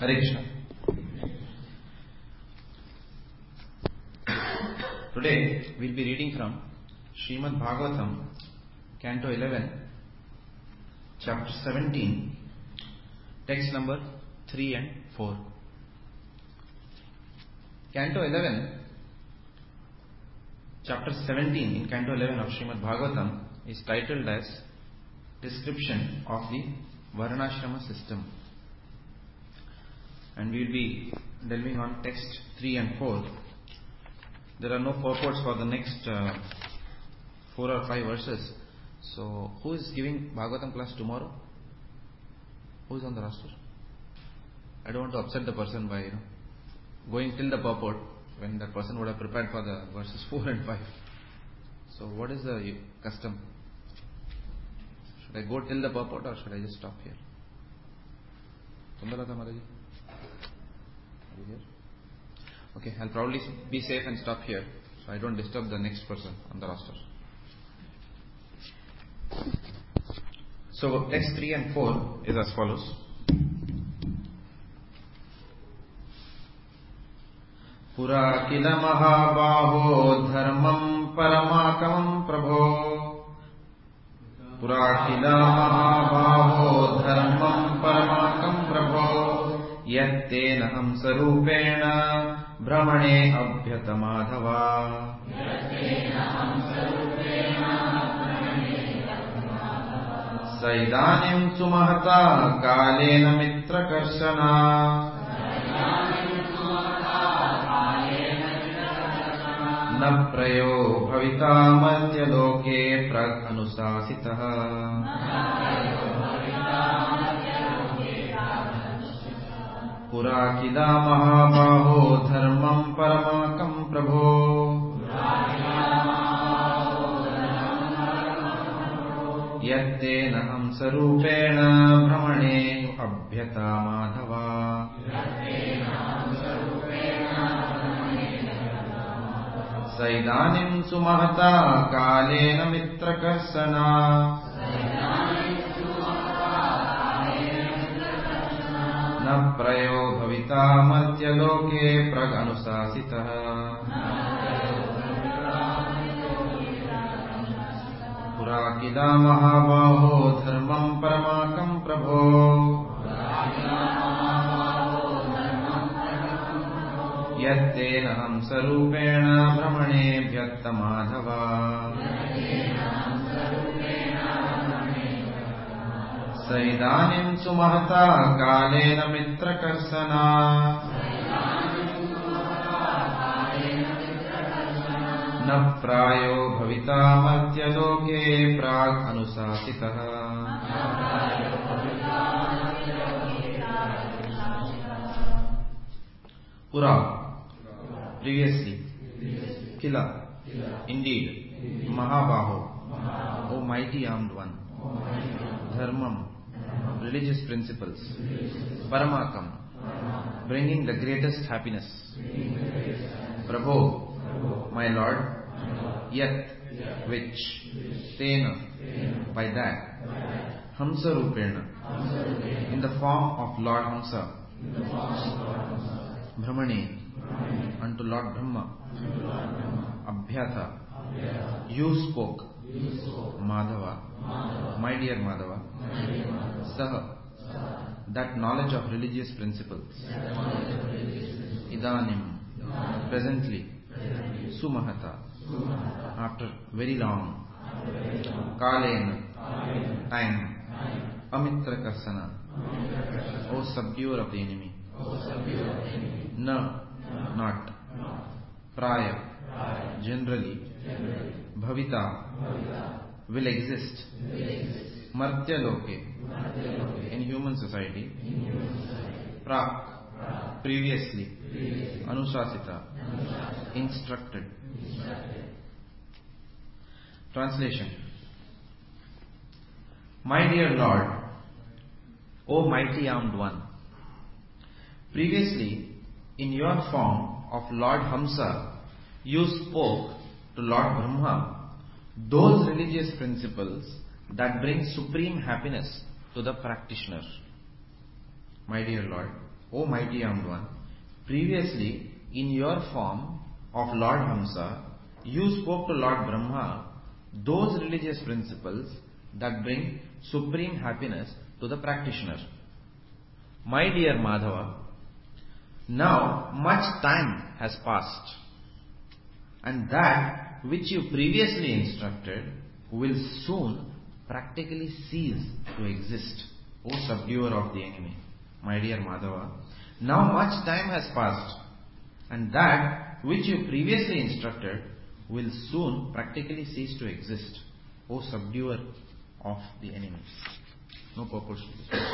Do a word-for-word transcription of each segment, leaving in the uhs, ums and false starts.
Hare Krishna. Today we will be reading from Srimad Bhagavatam, Canto eleven, Chapter seventeen, text number three and four. Canto eleven, Chapter seventeen in Canto eleven of Srimad Bhagavatam is titled as Description of the Varnashrama System. And we will be delving on text three and four. There are no purports for the next uh, four or five verses. So, who is giving Bhagavatam class tomorrow? Who is on the roster? I don't want to upset the person by you know going till the purport when that person would have prepared for the verses four and five. So, what is the custom? Should I go till the purport or should I just stop here? Sundarata Mataji? Are you here? Okay, I'll probably be safe and stop here so I don't disturb the next person on the roster. So, text three and four is as follows. Pura kila mahabaho dharmam paramakam prabho. Pura kila mahabaho dharmam paramakam prabho. Yattena hamsarupena Brahmane abhyata madhava. Saidanim sumahata kalena mitra karshana. Na prayo bhavita madhya loke prag anusasitaha. Pura kila mahabaho dharmam paramakam prabho. Yattena hamsarupena brahmane abhyata madhava. Saidanim sumahata kalena mitra karsana. Na prayo bhavita madhya loke prag anusasitaha. Pura kila mahabaho dharmam paramakam prabho. Yattena hamsarupena brahmane bhyatta madhava. Saidanim sumahata kalena mitra karsana. Na prayo bhavita madhya loke prag anusasitaha. Pura, previously. Kila, indeed. Mahabaho, O mighty armed one. Dharmam, religious principles. Paramakam, bringing the greatest happiness. Prabho, my Lord. Yat, which. Tena, by that. Hamsa Rupena, in the form of Lord Hamsa. Brahmane, unto Lord Brahma. Abhyata, you spoke. Madhava, my dear Madhava. Saha, that knowledge of religious principles. Idanim, presently. Sumahata, after very long. Kalena, time. Amitra karsana, O subduer of the enemy. Na, not. Praya, generally. Bhavita, will exist. Martya loke, in human society. Prak, previously. Anusasita, instructed. Translation. My dear Lord, O mighty armed one, previously, in your form of Lord Hamsa, you spoke to Lord Brahma those religious principles that bring supreme happiness to the practitioner. My dear Lord, O mighty armed one, previously in your form of Lord Hamsa, you spoke to Lord Brahma those religious principles that bring supreme happiness to the practitioner. My dear Madhava, now much time has passed, and that which you previously instructed will soon practically cease to exist, O subduer of the enemy. My dear Madhava, now much time has passed, and that which you previously instructed will soon practically cease to exist, O subduer of the enemy. No purpose to this.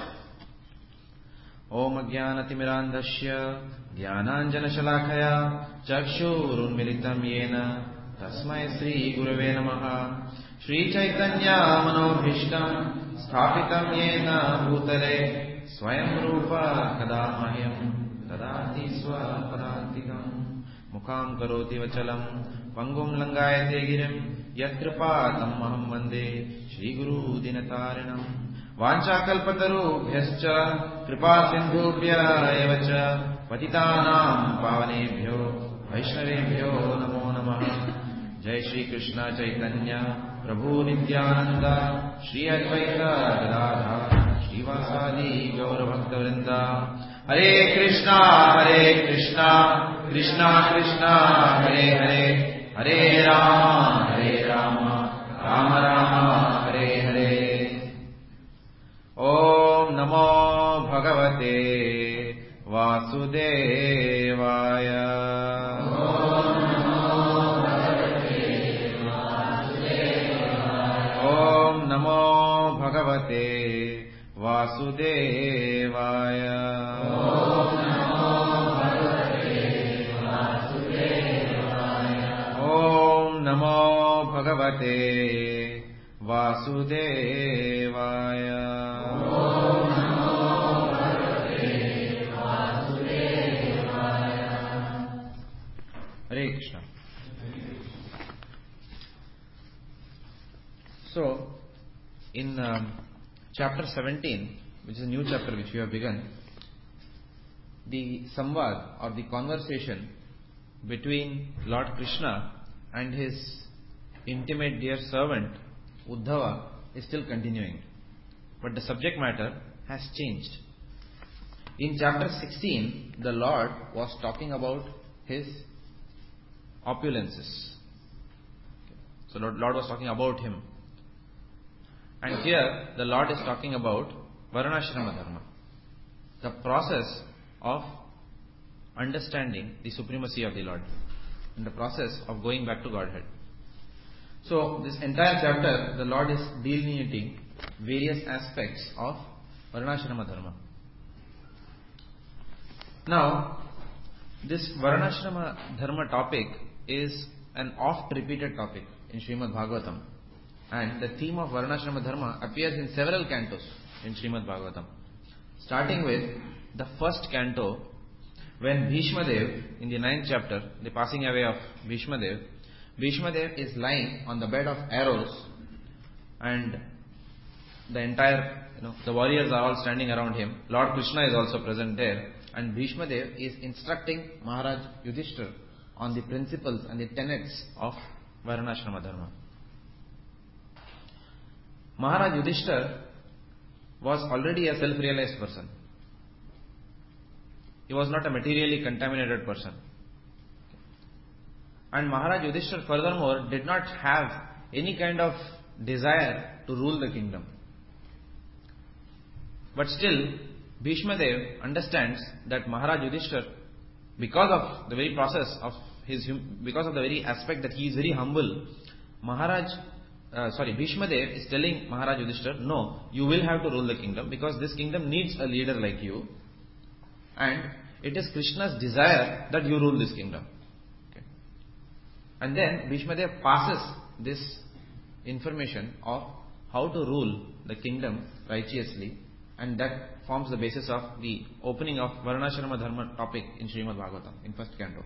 Om Ajnanatimirandhasya Jnananjanashalakaya Chakshurunmilitam Yena Tasmai Sri Gurave Namaha. Shri Chaitanya Manobhishtam Sthapitam Yena Bhutale Swayam Rupa Kadamahyam Dadati Swapadantikam Mukham Karoti Vachalam Pangum Langayate Girim Yatkripatam Maham Vande Shri Guru Dinatarinam Vanchakalpatarubhyascha Kripa Sindhubhya Evacha Patitanam Pavanebhyo Vaishnavebhyo Namo Namaha. Jai Shri Krishna Chaitanya Prabhu Nityananda Shri Advaita Gadadhar Shivasadi Gaura Bhakta Hare Krishna Hare Krishna Krishna Krishna Hare Hare Hare Rama Hare Rama Rama Rama Hare Hare. Om Namo Bhagavate Vasudevaya. Om Namo Bhagavate Vasudevaya. Om Namo Bhagavate Vasudevaya. Hare Krishna. So, in um, chapter seventeen, which is a new chapter which we have begun, the samvad or the conversation between Lord Krishna and his intimate dear servant Uddhava is still continuing, but the subject matter has changed. In chapter sixteen, the Lord was talking about his opulences. So Lord, Lord was talking about him. And here the Lord is talking about Varnashrama Dharma, the process of understanding the supremacy of the Lord, and the process of going back to Godhead. So this entire chapter, the Lord is delineating various aspects of Varnashrama Dharma. Now, this Varnashrama Dharma topic is an oft repeated topic in Srimad Bhagavatam, and the theme of Varnashrama Dharma appears in several cantos in Srimad Bhagavatam, starting with the first canto, when Bhishma Dev, in the ninth chapter, the passing away of Bhishma Dev, Bhishma Dev is lying on the bed of arrows, and the entire, you know, the warriors are all standing around him. Lord Krishna is also present there, and Bhishma Dev is instructing Maharaj Yudhishthira on the principles and the tenets of Varnashrama Dharma. Maharaj Yudhishthira was already a self-realized person. He was not a materially contaminated person. And Maharaj Yudhishthira furthermore did not have any kind of desire to rule the kingdom. But still, Bhishma Dev understands that Maharaj Yudhishthira, because of the very process of his, because of the very aspect that he is very humble, Maharaj, uh, sorry, Bhishma Dev is telling Maharaj Yudhishthira, no, you will have to rule the kingdom because this kingdom needs a leader like you, and it is Krishna's desire that you rule this kingdom. Okay. And then Bhishma Dev passes this information of how to rule the kingdom righteously, and that forms the basis of the opening of Varnashrama Dharma topic in Srimad Bhagavatam in first canto.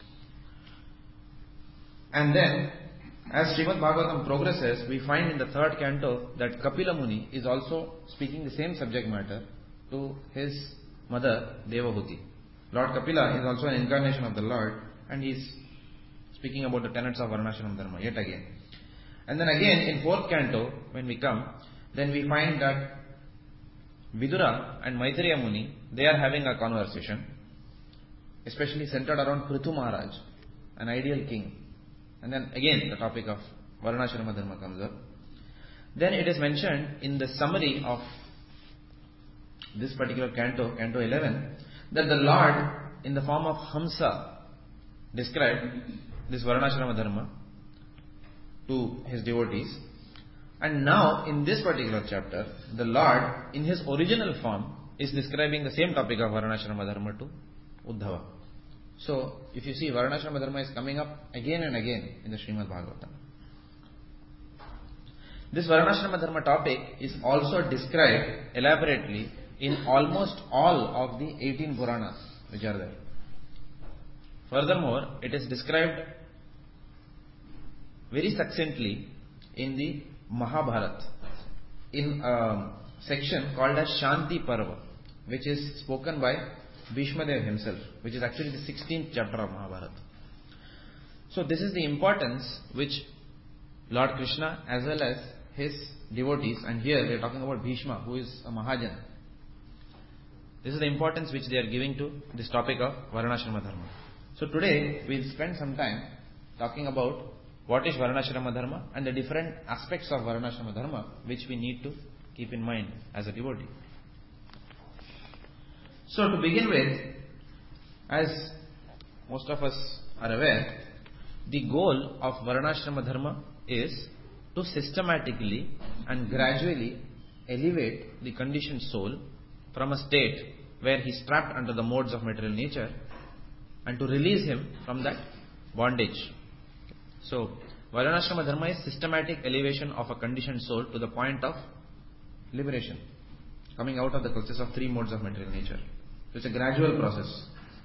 And then, as Srimad Bhagavatam progresses, we find in the third canto that Kapila Muni is also speaking the same subject matter to his mother Devahuti. Lord Kapila is also an incarnation of the Lord, and he is speaking about the tenets of Varnashram Dharma yet again. And then again in fourth canto, when we come, then we find that Vidura and Maitreya Muni, they are having a conversation, especially centered around Prithu Maharaj, an ideal king. And then again the topic of Varnashrama Dharma comes up. Then it is mentioned in the summary of this particular canto, canto eleven, that the Lord in the form of Hamsa described this Varnashrama Dharma to his devotees. And now in this particular chapter, the Lord in his original form is describing the same topic of Varnashrama Dharma to Uddhava. So if you see, Varnashrama Dharma is coming up again and again in the Srimad Bhagavatam. This Varnashrama Dharma topic is also described elaborately in almost all of the eighteen Puranas which are there. Furthermore, it is described very succinctly in the Mahabharata, in a section called as Shanti Parva, which is spoken by Bhishmadev himself, which is actually the sixteenth chapter of Mahabharata. So this is the importance which Lord Krishna as well as his devotees, and here we are talking about Bhishma, who is a Mahajan. This is the importance which they are giving to this topic of Varnashrama Dharma. So today we will spend some time talking about what is Varnashrama Dharma and the different aspects of Varnashrama Dharma which we need to keep in mind as a devotee. So to begin with, as most of us are aware, the goal of Varnashrama Dharma is to systematically and gradually elevate the conditioned soul from a state where he is trapped under the modes of material nature and to release him from that bondage. So, Varnashrama Dharma is systematic elevation of a conditioned soul to the point of liberation, coming out of the clutches of three modes of material nature. So, it's a gradual process.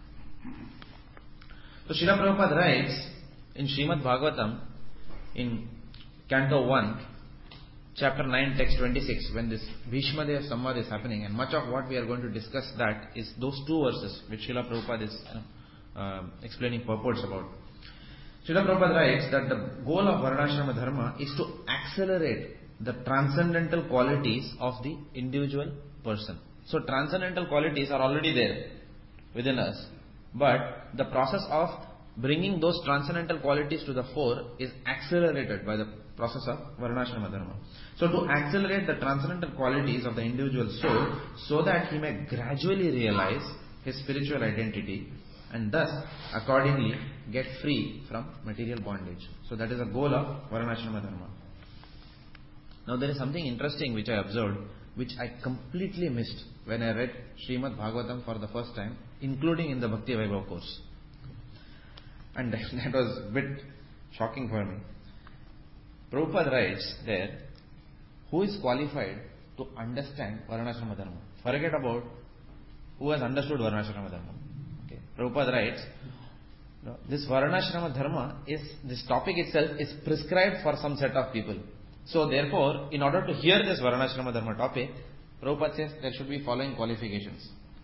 So, Srila Prabhupada writes in Srimad Bhagavatam in Canto one, Chapter nine, Text twenty-six, when this Bhishmadev Samvad is happening, and much of what we are going to discuss that is those two verses which Srila Prabhupada is uh, uh, explaining purports about. Srila Prabhupada writes that the goal of Varnashrama Dharma is to accelerate the transcendental qualities of the individual person. So transcendental qualities are already there within us, but the process of bringing those transcendental qualities to the fore is accelerated by the process of Varnashrama Dharma. So to accelerate the transcendental qualities of the individual soul so that he may gradually realize his spiritual identity and thus accordingly get free from material bondage. So that is the goal of Varnashrama Dharma. Now there is something interesting which I observed, which I completely missed when I read Srimad Bhagavatam for the first time, including in the Bhakti Vaibhav course. And that was a bit shocking for me. Prabhupada writes there, who is qualified to understand Varnashrama Dharma? Forget about who has understood Varnashrama Dharma. Okay. Prabhupada writes, this Varnashrama Dharma is, this topic itself is prescribed for some set of people. So therefore, in order to hear this Varnashrama Dharma topic, Prabhupada says there should be following qualifications.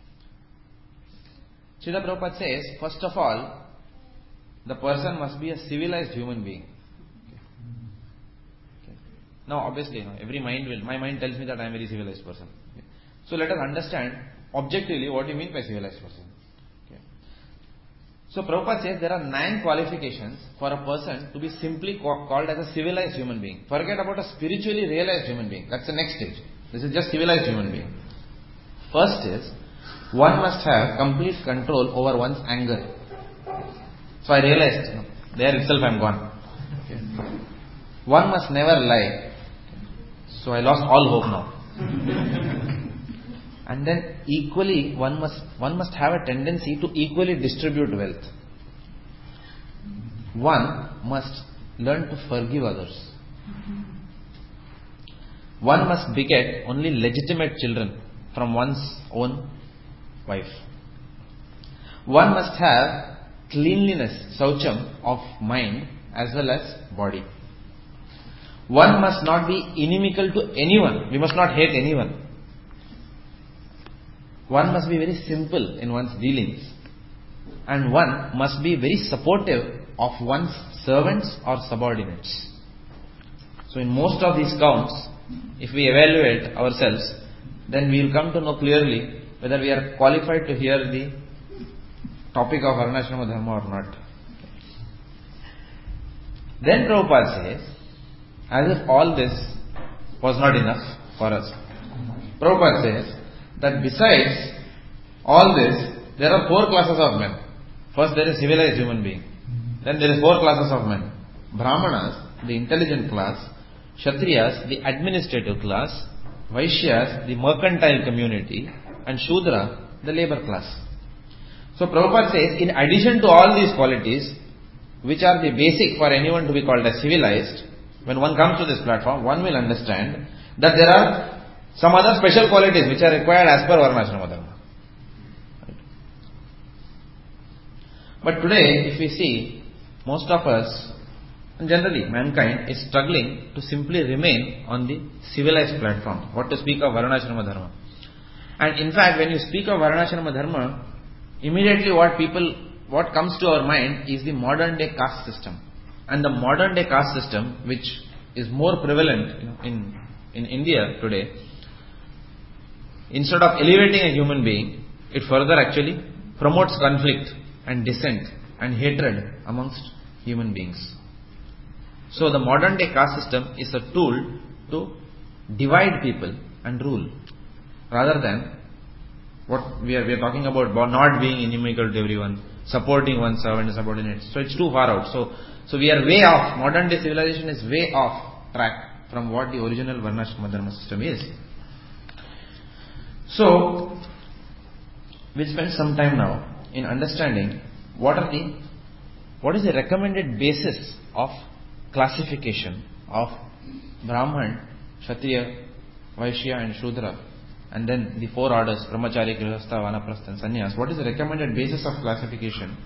Srila Prabhupada says, first of all, the person must be a civilized human being. Okay. Okay. Now obviously, you know, every mind will, my mind tells me that I am a very civilized person. Okay. So let us understand objectively what you mean by civilized person. Okay. So Prabhupada says there are nine qualifications for a person to be simply called as a civilized human being. Forget about a spiritually realized human being. That's the next stage. This is just civilized human being. First is, one must have complete control over one's anger. So I realized, you know, there itself I am gone. Okay. One must never lie. So I lost all hope now. And then equally, one must one must have a tendency to equally distribute wealth. One must learn to forgive others. One must beget only legitimate children from one's own wife. One must have cleanliness, saucham of mind as well as body. One must not be inimical to anyone. We must not hate anyone. one must be very simple in one's dealings, and one must be very supportive of one's servants or subordinates. So in most of these counts, if we evaluate ourselves, then we will come to know clearly whether we are qualified to hear the topic of Varnashrama Dharma or not. Then Prabhupada says, as if all this was not enough for us, Prabhupada says that besides all this, there are four classes of men. First, there is civilized human being. Then there is four classes of men. Brahmanas, the intelligent class. Kshatriyas, the administrative class. Vaishyas, the mercantile community. And Shudra, the labor class. So Prabhupada says, in addition to all these qualities, which are the basic for anyone to be called as civilized, when one comes to this platform, one will understand that there are some other special qualities which are required as per Varnashrama Dharma. But today, if we see, most of us, and generally mankind, is struggling to simply remain on the civilized platform. What to speak of Varnashrama Dharma? And in fact, when you speak of Varnashrama Dharma, immediately what people, what comes to our mind is the modern day caste system. And the modern day caste system, which is more prevalent, you know, in, in India today, instead of elevating a human being, it further actually promotes conflict and dissent and hatred amongst human beings. So the modern day caste system is a tool to divide people and rule, rather than what we are, we are talking about, not being inimical to everyone, supporting one's servant and subordinates. So it's too far out. So, so we are way off. Modern day civilization is way off track from what the original Varnashrama Dharma system is. So, we'll spend some time now in understanding what are the, what is the recommended basis of classification of Brahman, Kshatriya, Vaishya and Shudra, and then the four orders, Brahmachari, Grihastha, Vanaprastha and Sannyas. What is the recommended basis of classification?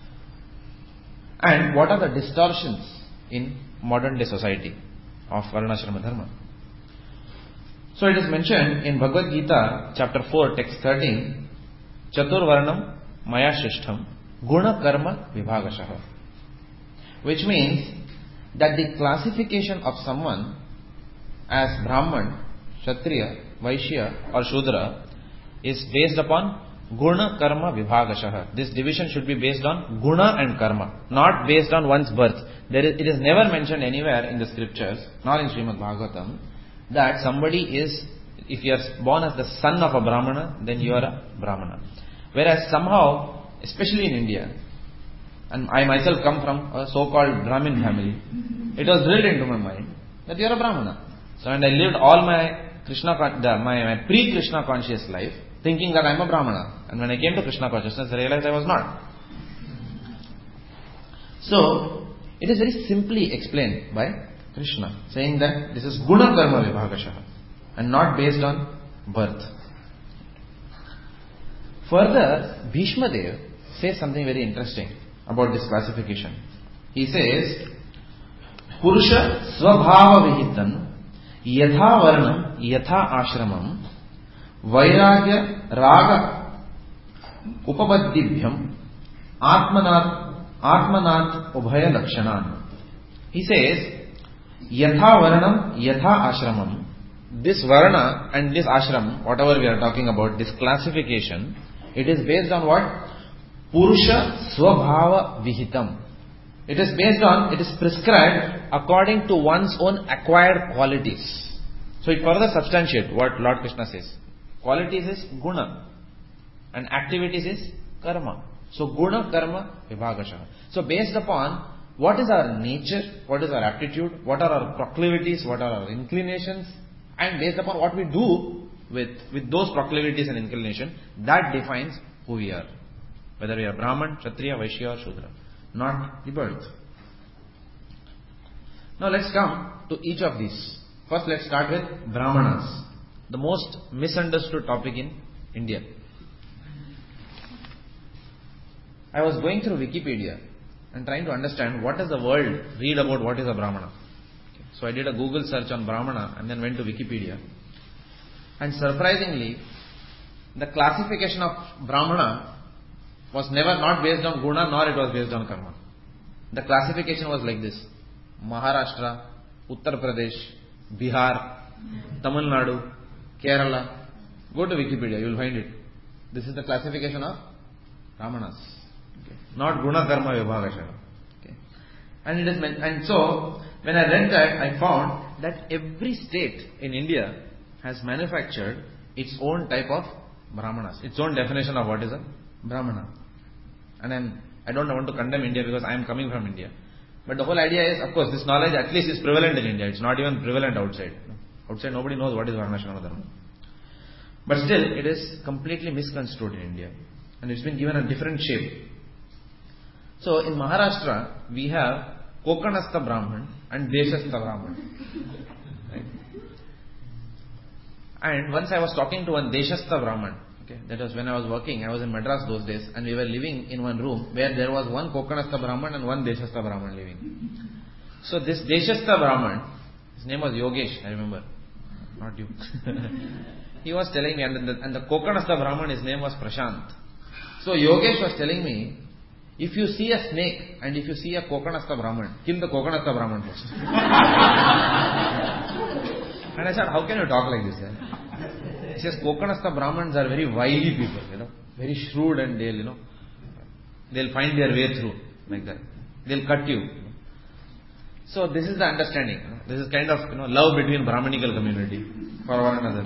And what are the distortions in modern day society of Varnashrama Dharma? So it is mentioned in Bhagavad Gita, chapter four, text thirteen, Chatur Varnam Maya Shishtham Guna Karma Vibhagashaha, which means that the classification of someone as Brahman, Kshatriya, Vaishya or Shudra is based upon Guna Karma Vibhagashaha. This division should be based on Guna and Karma, not based on one's birth. There is, it is never mentioned anywhere in the scriptures, nor in Srimad Bhagavatam, that somebody is, if you are born as the son of a Brahmana, then you are a Brahmana. Whereas somehow, especially in India, and I myself come from a so-called Brahmin family, it was drilled into my mind that you are a Brahmana. So and I lived all my Krishna, my, my pre-Krishna conscious life thinking that I am a Brahmana. And when I came to Krishna consciousness, I realized I was not. So, it is very simply explained by Krishna, saying that this is Guna Karma Vibhagashaha and not based on birth. Further, Bhishma Dev says something very interesting about this classification. He says, Purusha Svabhava Vihitan Yatha Varnam Yatha Ashramam Vairagya Raga Upabaddibhyam Atmanat Atmanat Ubhaya Lakshanan. He says, Yatha Varnam Yatha Ashramam. This Varna and this Ashram, whatever we are talking about, this classification, it is based on what? Purusha Swabhava Vihitam. It is based on, it is prescribed according to one's own acquired qualities. So it further substantiates what Lord Krishna says. Qualities is Guna and activities is Karma. So Guna, Karma, Vibhagashaha. So based upon what is our nature, what is our aptitude, what are our proclivities, what are our inclinations, and based upon what we do with, with those proclivities and inclination, that defines who we are. Whether we are Brahman, Kshatriya, Vaishya or Shudra. Not the birth. Now let's come to each of these. First let's start with Brahmanas. The most misunderstood topic in India. I was going through Wikipedia and trying to understand what does the world read about what is a Brahmana. Okay. So I did a Google search on Brahmana and then went to Wikipedia. And surprisingly, the classification of Brahmana was never not based on guna, nor it was based on karma. The classification was like this: Maharashtra, Uttar Pradesh, Bihar, Tamil Nadu, Kerala. Go to Wikipedia, you will find it. This is the classification of Brahmanas. Okay. Not guna, karma, vibhagashara. Okay. And it is meant, and so when I read that, I found that every state in India has manufactured its own type of Brahmanas, its own definition of what is a Brahmana. And I'm, I don't want to condemn India because I am coming from India. But the whole idea is, of course, this knowledge at least is prevalent in India. It's not even prevalent outside. Outside nobody knows what is Varnashrama Dharma. But still, it is completely misconstrued in India. And it's been given a different shape. So, in Maharashtra, we have Kokanastha Brahman and Deshastha Brahman. Right? And once I was talking to one Deshastha Brahman. Okay, that was when I was working. I was in Madras those days, and we were living in one room where there was one Kokanastha Brahman and one Deshastha Brahman living. So, this Deshastha Brahman, his name was Yogesh, I remember. Not you. He was telling me, and the, and the Kokanastha Brahman, his name was Prashant. So Yogesh was telling me, if you see a snake and if you see a Kokanastha Brahman, kill the Kokanastha Brahman first. And I said, how can you talk like this? Eh? He says, Kokanastha Brahmans are very wily people, you know, very shrewd, and they'll, you know, they'll find their way through, like that. They'll cut you. you know. So this is the understanding. You know. This is kind of, you know, love between Brahmanical community for one another.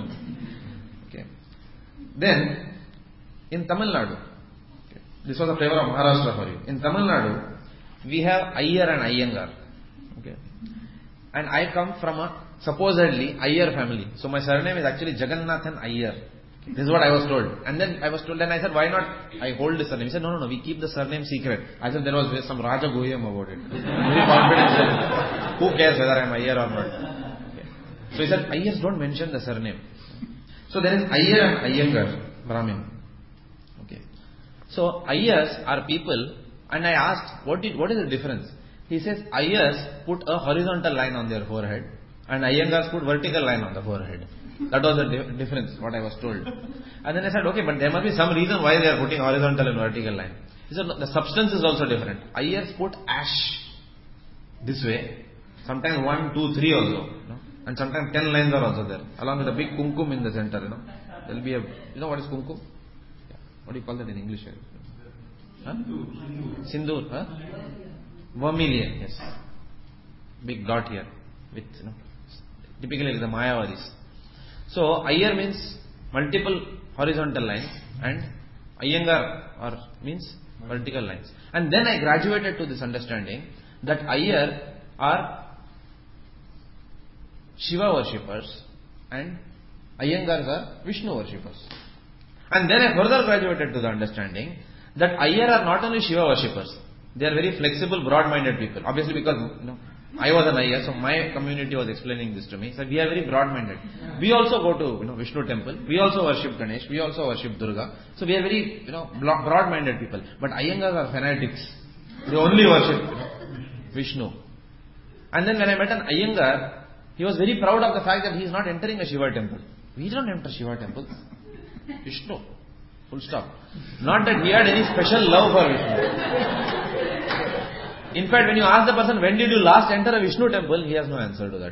Then, in Tamil Nadu, okay, this was a flavor of Maharashtra for you. In Tamil Nadu, we have Iyer and Iyengar. Okay. And I come from a supposedly Iyer family. So my surname is actually Jagannathan Iyer. This is what I was told. And then I was told, and I said, why not I hold this surname? He said, no, no, no, we keep the surname secret. I said, there was some Raja Guhyam about it. Very confidential. Who cares whether I am Iyer or not? Okay. So he said, Iyers don't mention the surname. So there is Iyer and Iyengar Brahmin. Okay. So Iyers are people, and I asked, what did, what is the difference? He says, Iyers put a horizontal line on their forehead, and Iyengars put vertical line on the forehead. That was the di- difference, what I was told. And then I said, okay, but there must be some reason why they are putting horizontal and vertical line. He said, the substance is also different. Iyers put ash this way, sometimes one, two, three also. You know? And sometimes ten lines are also there, along with a big kumkum in the center, you know. There will be a, you know what is kumkum? Yeah. What do you call that in English? Huh? Sindoor. Huh? Vermilion, yes. Big dot here, with, you know, typically the Mayavadis. So, Iyer means multiple horizontal lines, and Iyengar or means vertical lines. And then I graduated to this understanding that Iyer are Shiva worshippers and Iyengars are Vishnu worshippers. And then I further graduated to the understanding that Iyer are not only Shiva worshippers, they are very flexible, broad-minded people. Obviously, because, you know, I was an Iyer, so my community was explaining this to me. So we are very broad-minded. We also go to, you know, Vishnu temple. We also worship Ganesh. We also worship Durga. So we are very, you know, broad-minded people. But Iyengars are fanatics. They only worship, you know, Vishnu. And then when I met an Iyengar, he was very proud of the fact that he is not entering a Shiva temple. We don't enter Shiva temples. Vishnu. Full stop. Not that he had any special love for Vishnu. In fact, when you ask the person, when did you last enter a Vishnu temple, he has no answer to that.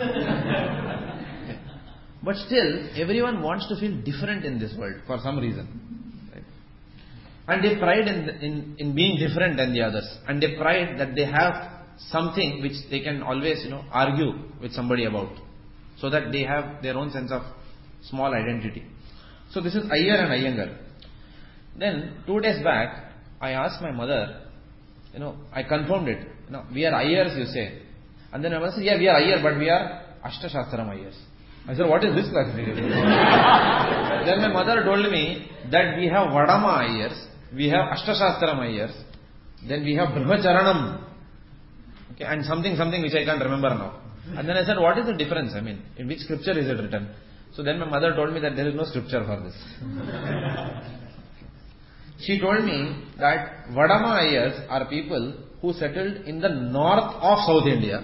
But still, everyone wants to feel different in this world for some reason. Right? And they pride in, in, in being different than the others. And they pride that they have something which they can always, you know, argue with somebody about. So that they have their own sense of small identity. So this is Iyer and Iyengar. Then, two days back, I asked my mother, you know, I confirmed it. You know, we are Iyers, you say. And then my mother said, yeah, we are Iyer, but we are Ashtashastram Iyers. I said, what is this classification? Then my mother told me that we have Vadama Iyers, we have Ashtashastram Iyers, then we have Brahmacharanam, okay, and something, something which I can't remember now. And then I said, what is the difference? I mean, in which scripture is it written? So then my mother told me that there is no scripture for this. She told me that Vadama Iyers are people who settled in the north of South India.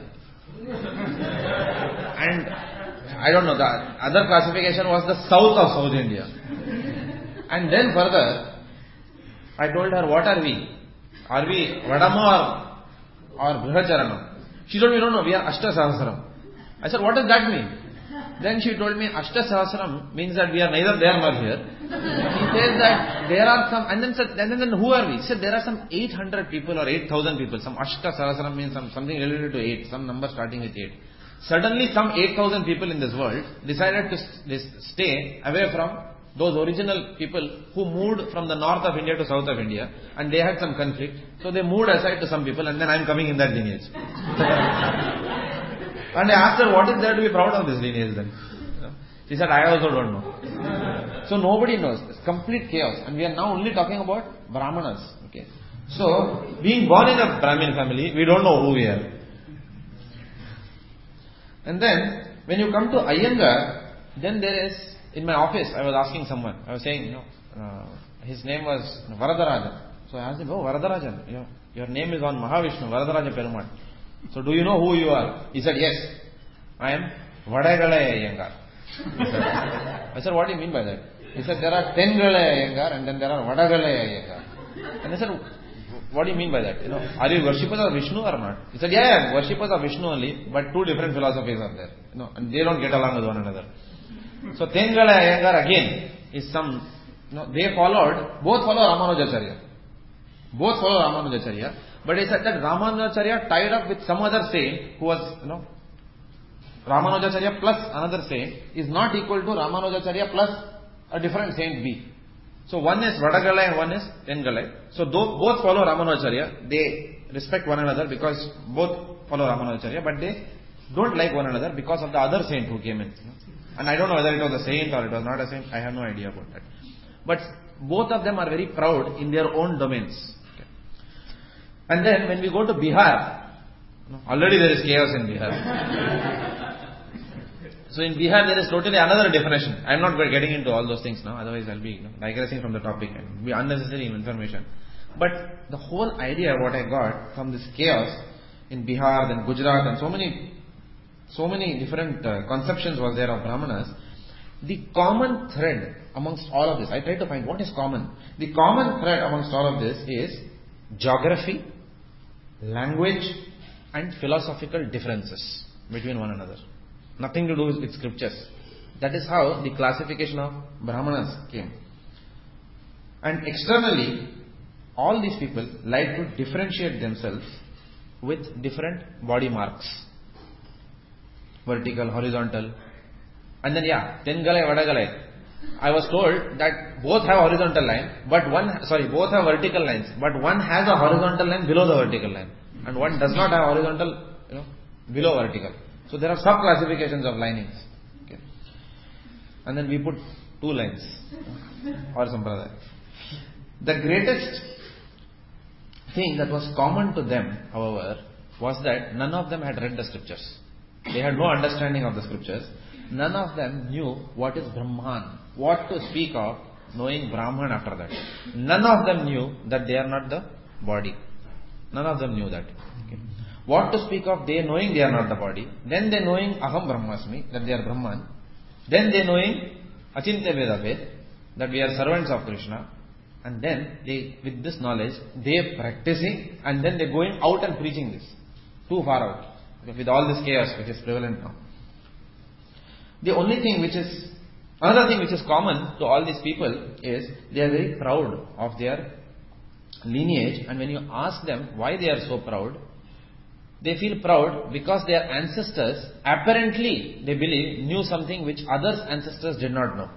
And I don't know, the other classification was the south of South India. And then further, I told her, what are we? Are we Vadama or, or Brihacharanam? She told me, no, no, we are Ashta Sahasram. I said, what does that mean? Then she told me, Ashta Sahasram means that we are neither there nor here. He says that there are some, and then said, and then, then who are we? He said there are some eight hundred people or eight thousand people. Some Ashta Sahasram means some, something related to eight, some number starting with eight. Suddenly some eight thousand people in this world decided to st- stay away from those original people who moved from the north of India to south of India, and they had some conflict. So they moved aside to some people, and then I am coming in that lineage. And I asked her, what is there to be proud of this lineage then? She said, I also don't know. So nobody knows. It's complete chaos. And we are now only talking about Brahmanas. Okay. So, being born in a Brahmin family, we don't know who we are. And then, when you come to Iyengar, then there is, in my office, I was asking someone, I was saying, you know, uh, his name was Varadarajan. So I asked him, oh, Varadarajan, you know, your name is on Mahavishnu, Varadaraja Perumal. So do you know who you are? He said, yes, I am Vadagalaya Iyengar. I said, what do you mean by that? He said, there are ten Galaya Iyengar and then there are Vadagalaya Iyengar. And I said, what do you mean by that? You know, are you worshippers of Vishnu or not? He said, yeah, yeah, worshippers of Vishnu only, but two different philosophies are there. You know, and they don't get along with one another. So ten Galaya Iyengar again is some, you know, they followed, both follow Ramanujacharya. Both follow Ramanujacharya. But he said that Ramanujacharya tied up with some other saint who was, you know, Ramanujacharya plus another saint is not equal to Ramanujacharya plus a different saint B. So one is Vadagalai and one is Tengalai. So though, both follow Ramanujacharya, they respect one another because both follow Ramanujacharya, but they don't like one another because of the other saint who came in. And I don't know whether it was a saint or it was not a saint. I have no idea about that. But both of them are very proud in their own domains. Okay. And then when we go to Bihar, already there is chaos in Bihar. So in Bihar there is totally another definition. I am not getting into all those things now, otherwise I will be, you know, digressing from the topic and it will be unnecessary information. But the whole idea what I got from this chaos in Bihar and Gujarat and so many, so many different uh, conceptions was there of Brahmanas. The common thread amongst all of this, I tried to find what is common. The common thread amongst all of this is geography, language and philosophical differences between one another. Nothing to do with scriptures. That is how the classification of Brahmanas came. And externally, all these people like to differentiate themselves with different body marks. Vertical, horizontal. And then yeah, Tengalai, Vadagalai. I was told that both have horizontal line, but one, sorry, both have vertical lines, but one has a horizontal line below the vertical line. And one does not have horizontal, you know, below vertical. So there are sub-classifications of linings. Okay. And then we put two lines. Or sampradaya. The greatest thing that was common to them, however, was that none of them had read the scriptures. They had no understanding of the scriptures. None of them knew what is Brahman, what to speak of, knowing Brahman after that. None of them knew that they are not the body. None of them knew that. Okay. What to speak of, they knowing they are not the body. Then they knowing Aham Brahmasmi, that they are Brahman. Then they knowing Achintya Vedabhed, that we are servants of Krishna. And then they, with this knowledge, they practicing and then they going out and preaching this. Too far out. With all this chaos which is prevalent now. The only thing which is, another thing which is common to all these people is they are very proud of their lineage. And when you ask them why they are so proud, they feel proud because their ancestors, apparently, they believe, knew something which others' ancestors did not know.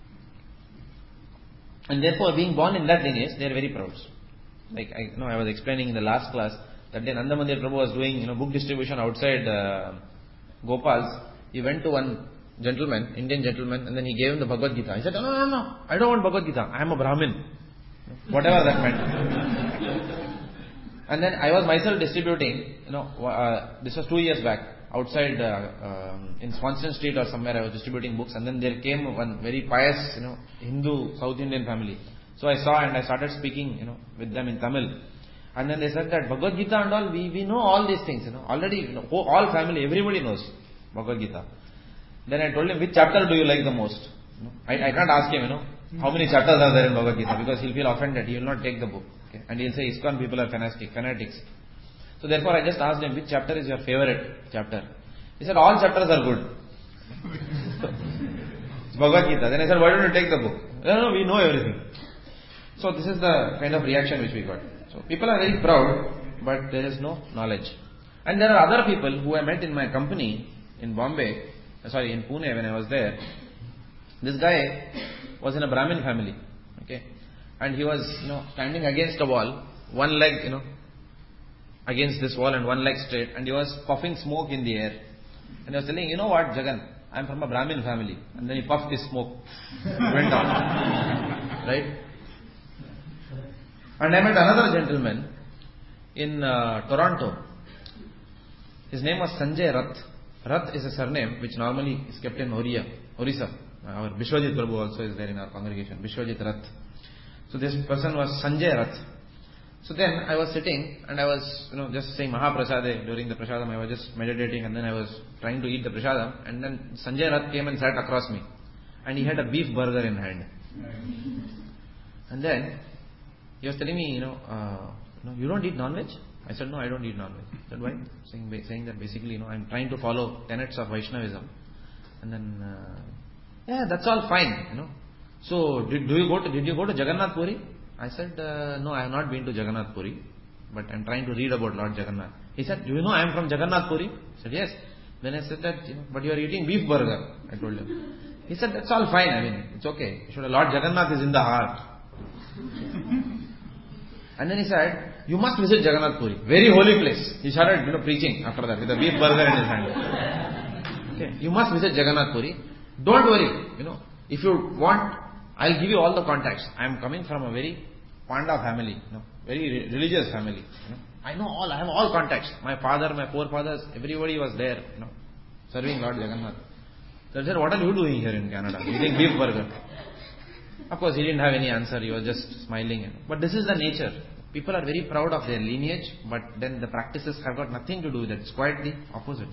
And therefore, being born in that lineage, they are very proud. Like I, you know, I was explaining in the last class that day Nanda Mandir Prabhu was doing, you know, book distribution outside uh, Gopal's. He went to one gentleman, Indian gentleman, and then he gave him the Bhagavad Gita. He said, no, no, no, no, I don't want Bhagavad Gita. I am a Brahmin. Whatever that meant. And then I was myself distributing, you know, uh, this was two years back, outside uh, um, in Swanston Street or somewhere I was distributing books, and then there came one very pious, you know, Hindu South Indian family. So I saw and I started speaking, you know, with them in Tamil. And then they said that Bhagavad Gita and all, we, we know all these things, you know, already, you know, all family, everybody knows Bhagavad Gita. Then I told him, which chapter do you like the most? You know, I, I can't ask him, you know, how many chapters are there in Bhagavad Gita, because he'll feel offended, he will not take the book. Okay? And he'll say ISKCON people are fanatic, fanatics. So therefore I just asked him, which chapter is your favorite chapter? He said, all chapters are good. It's Bhagavad Gita. Then I said, why don't you take the book? No, no, we know everything. So this is the kind of reaction which we got. So people are very proud, but there is no knowledge. And there are other people who I met in my company in Bombay, sorry, in Pune when I was there. This guy was in a Brahmin family, okay, and he was, you know, standing against a wall, one leg, you know, against this wall and one leg straight, and he was puffing smoke in the air. And he was telling, you know what, Jagan, I am from a Brahmin family. And then he puffed his smoke, went on, right? And I met another gentleman in uh, Toronto. His name was Sanjay Rath. Rath is a surname which normally is kept in Oriya, Orissa. Our Vishwajit Prabhu also is there in our congregation, Vishwajit Rath. So this person was Sanjay Rath. So then I was sitting and I was, you know, just saying Mahaprasade during the Prasadam. I was just meditating and then I was trying to eat the Prasadam, and then Sanjay Rath came and sat across me. And he had a beef burger in hand. And then he was telling me, you know, uh, you know, you don't eat non-veg? I said, no, I don't eat non-veg. He said, why? Saying, saying that basically, you know, I'm trying to follow tenets of Vaishnavism. And then, uh, yeah, that's all fine, you know. So, did, do you go to, did you go to Jagannath Puri? I said, uh, no, I have not been to Jagannath Puri, but I'm trying to read about Lord Jagannath. He said, do you know I am from Jagannath Puri? I said, yes. Then I said that, you know, but you are eating beef burger, I told him. He said, that's all fine, I mean, it's okay. Lord Jagannath is in the heart. And then he said, you must visit Jagannath Puri, very holy place. He started, you know, preaching after that with a beef burger in his hand. Okay, you must visit Jagannath Puri. Don't worry, you know, if you want, I'll give you all the contacts. I am coming from a very Panda family, you know, very re- religious family. You know. I know all, I have all contacts. My father, my forefathers, everybody was there, you know, serving Lord Jagannath. So I said, what are you doing here in Canada? Eating beef burger. Of course, he didn't have any answer. He was just smiling. You know. But this is the nature. People are very proud of their lineage, but then the practices have got nothing to do with it. It's quite the opposite.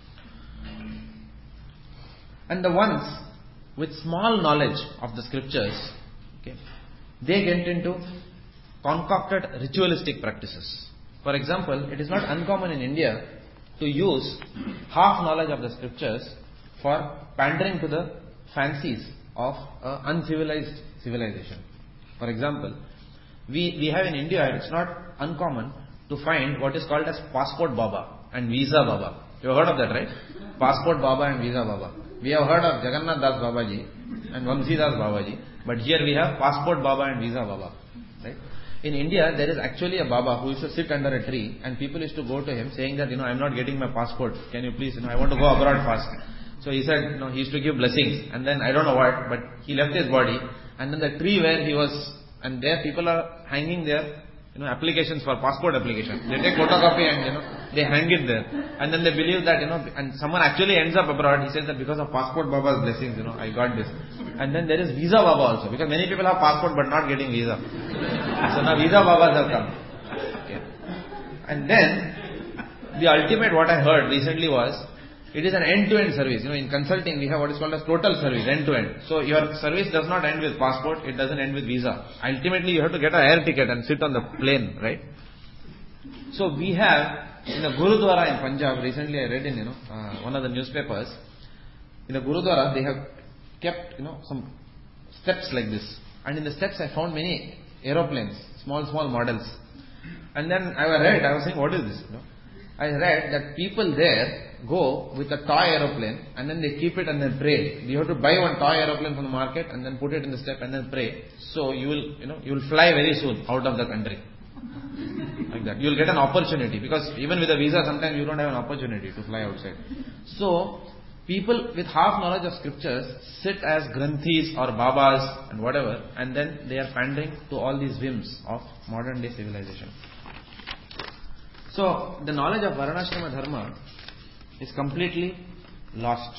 And the ones with small knowledge of the scriptures, okay, they get into concocted ritualistic practices. For example, it is not uncommon in India to use half knowledge of the scriptures for pandering to the fancies of uh, uncivilized civilization. For example, we, we have in India, it's not uncommon to find what is called as Passport Baba and Visa Baba. You have heard of that, right? Passport Baba and Visa Baba. We have heard of Jagannath Das Babaji and Vamsi Das Babaji, but here we have Passport Baba and Visa Baba. Right? In India, there is actually a Baba who used to sit under a tree, and people used to go to him saying that, you know, I'm not getting my passport. Can you please, you know, I want to go abroad fast. So he said, you know, he used to give blessings, and then I don't know what, but he left his body, and then the tree where he was, and there people are hanging their, you know, applications for passport application. They take photocopy and, you know, they hang it there. And then they believe that, you know, and someone actually ends up abroad. He says that because of Passport Baba's blessings, you know, I got this. And then there is Visa Baba also, because many people have passport but not getting visa. So now Visa Babas have come. Okay. And then, the ultimate what I heard recently was, it is an end-to-end service. You know, in consulting we have what is called as total service, end-to-end. So your service does not end with passport, it doesn't end with visa. Ultimately you have to get an air ticket and sit on the plane, right? So we have, in a Gurudwara in Punjab, recently I read in, you know, uh, one of the newspapers, in a Gurudwara they have kept, you know, some steps like this. And in the steps I found many aeroplanes, small, small models. And then I read, I was saying, what is this? You know? I read that people there go with a toy aeroplane and then they keep it and then pray. You have to buy one toy aeroplane from the market and then put it in the step and then pray. So you will, you know, you will fly very soon out of the country. Like that. You will get an opportunity, because even with a visa sometimes you don't have an opportunity to fly outside. So people with half knowledge of scriptures sit as granthis or babas and whatever, and then they are pandering to all these whims of modern day civilization. So the knowledge of Varnashrama Dharma is completely lost.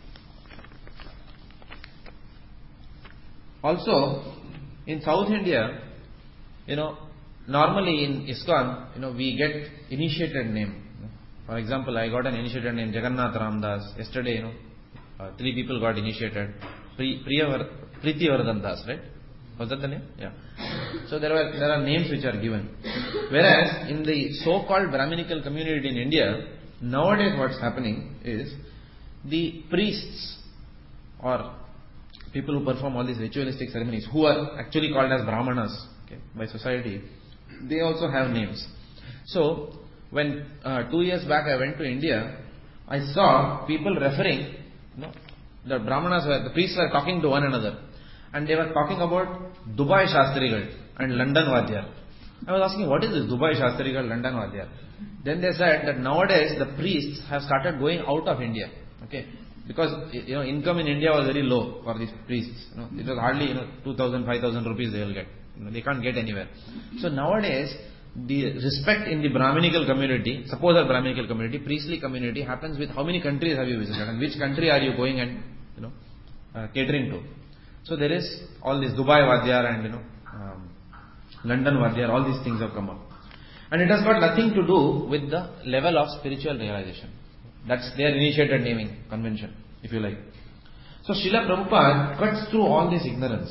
Also, in South India, you know, normally in ISKCON, you know, we get initiated name. For example, I got an initiated name, Jagannath Ramdas. Yesterday, you know, uh, three people got initiated. Priya, Priti Vardhan Das, right? Was that the name? Yeah. So there were there are names which are given. Whereas in the so-called Brahminical community in India, nowadays what's happening is the priests or people who perform all these ritualistic ceremonies, who are actually called as Brahmanas, okay, by society, they also have names. So when uh, two years back I went to India, I saw people referring, you know, the Brahmanas were, the priests were talking to one another, and they were talking about Dubai Shastrigal and London Vadyar. I was asking, what is this Dubai Shastrigal, London Vadyar? Then they said that nowadays the priests have started going out of India, okay, because you know income in India was very low for these priests. You know, it was hardly you know two thousand, five thousand rupees they will get. You know, they can't get anywhere. So nowadays the respect in the Brahminical community, supposed Brahminical community, priestly community, happens with how many countries have you visited and which country are you going and you know uh, catering to. So there is all this Dubai Vadyar and you know um, London Vadyar, all these things have come up. And it has got nothing to do with the level of spiritual realization. That's their initiated naming convention, if you like. So Srila Prabhupada cuts through all this ignorance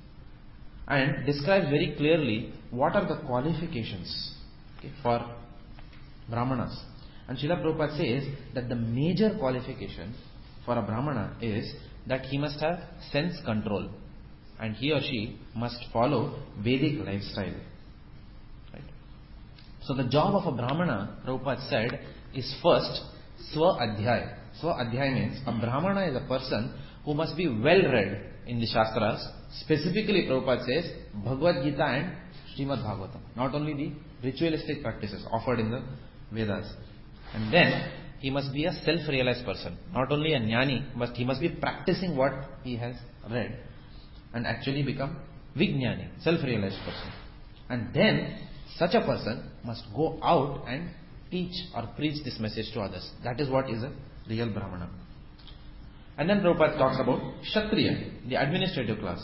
and describes very clearly what are the qualifications, okay, for Brahmanas. And Srila Prabhupada says that the major qualification for a Brahmana is that he must have sense control and he or she must follow Vedic lifestyle. Right? So the job of a Brahmana, Prabhupada said, is first Swa Adhyay. Swa Adhyay means a Brahmana is a person who must be well read in the Shastras. Specifically, Prabhupada says Bhagavad Gita and Srimad Bhagavatam. Not only the ritualistic practices offered in the Vedas. And then he must be a self-realized person. Not only a jnani, but he must be practicing what he has read and actually become Vijnani, self-realized person. And then such a person must go out and teach or preach this message to others. That is what is a real Brahmana. And then Prabhupada talks about Kshatriya, the administrative class.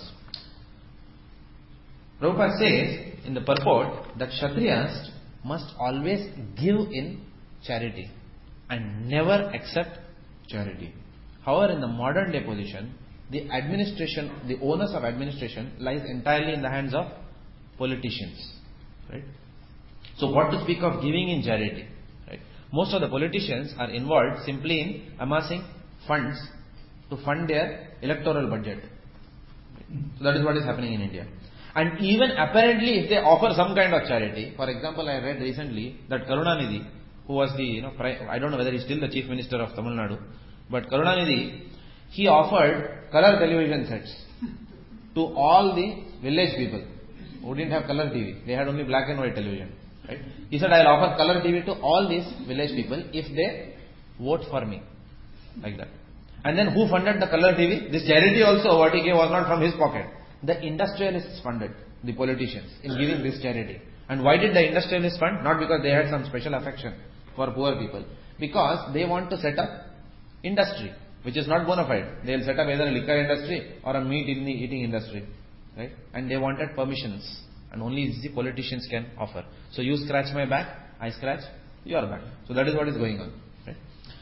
Prabhupada says in the purport that Kshatriyas must always give in charity and never accept charity. However, in the modern day position, the administration, the onus of administration lies entirely in the hands of politicians. Right? So what to speak of giving in charity? Right? Most of the politicians are involved simply in amassing funds to fund their electoral budget. So that is what is happening in India. And even apparently if they offer some kind of charity, for example, I read recently that Karunanidhi, who was the, you know, I don't know whether he's still the Chief Minister of Tamil Nadu, but Karunanidhi, he offered color television sets to all the village people who didn't have color T V. They had only black and white television. Right? He said, I'll offer color T V to all these village people if they vote for me. Like that. And then who funded the color T V? This charity also, what he gave was not from his pocket. The industrialists funded the politicians in giving this charity. And why did the industrialists fund? Not because they had some special affection for poor people. Because they want to set up industry, which is not bona fide. They will set up either a liquor industry or a meat eating industry. Right? And they wanted permissions. And only the politicians can offer. So you scratch my back, I scratch your back. So that is what is going on. Right?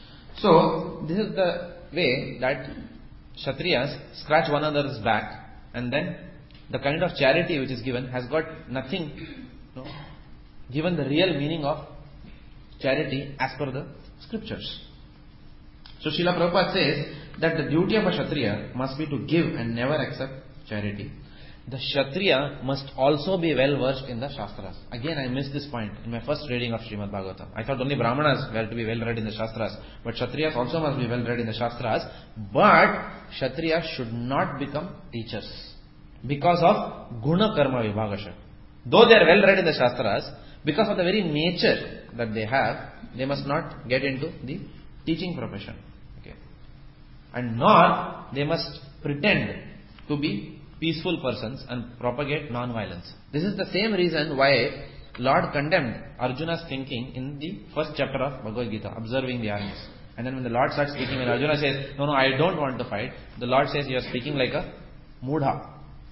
So this is the way that Kshatriyas scratch one another's back, and then the kind of charity which is given has got nothing, you know, given the real meaning of charity as per the scriptures. So Srila Prabhupada says that the duty of a Kshatriya must be to give and never accept charity. The Kshatriya must also be well versed in the Shastras. Again, I missed this point in my first reading of Srimad Bhagavatam. I thought only Brahmanas were to be well read in the Shastras, but Kshatriyas also must be well read in the Shastras. But Kshatriyas should not become teachers because of Guna Karma Vibhagasha. Though they are well read in the Shastras, because of the very nature that they have, they must not get into the teaching profession. Okay. And nor they must pretend to be peaceful persons and propagate non-violence. This is the same reason why Lord condemned Arjuna's thinking in the first chapter of Bhagavad Gita, observing the armies. And then when the Lord starts speaking, when Arjuna says, no, no, I don't want to fight, the Lord says, you are speaking like a mudha.